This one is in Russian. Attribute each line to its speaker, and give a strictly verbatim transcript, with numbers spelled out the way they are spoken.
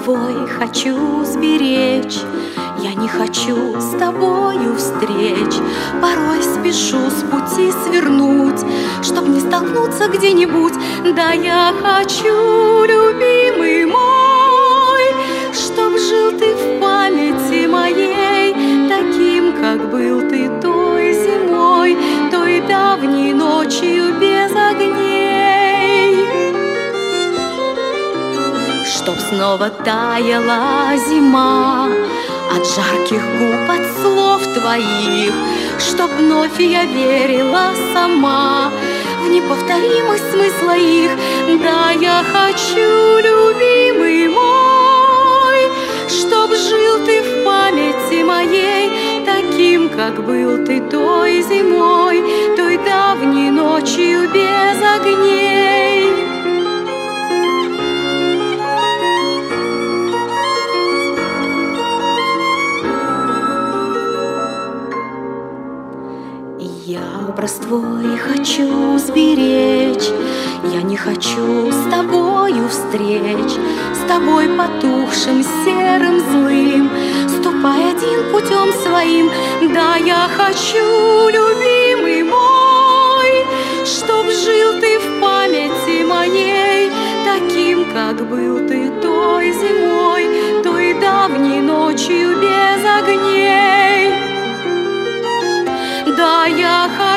Speaker 1: твой хочу сберечь. Я не хочу с тобою встреч, порой спешу с пути свернуть, чтоб не столкнуться где-нибудь. Да я хочу, любимый мой, чтоб жил ты в памяти моей, таким, как был ты той зимой, той давней ночью без огней. Чтоб снова таяла зима от жарких губ, от слов твоих, чтоб вновь я верила сама в неповторимость смысла их. Да, я хочу, любимый мой, чтоб жил ты в памяти моей, таким, как был ты той зимой, той давней ночью без огней. Я образ твой хочу сберечь, я не хочу с тобою встреч, с тобой потухшим, серым, злым, ступай один путем своим. Да, я хочу, любимый мой, чтоб жил ты в памяти моей, таким, как был ты той зимой, той давней ночью без огней. Да, я хочу